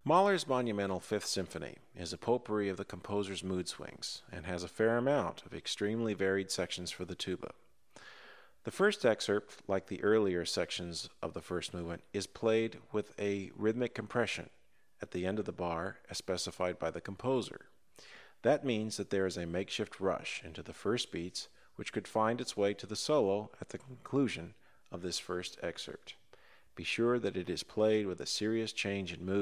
Mahler's monumental Fifth Symphony is a potpourri of the composer's mood swings and has a fair amount of extremely varied sections for the tuba. The first excerpt, like the earlier sections of the first movement, is played with a rhythmic compression at the end of the bar as specified by the composer. That means that there is a makeshift rush into the first beats which could find its way to the solo at the conclusion of this first excerpt. Be sure that it is played with a serious change in mood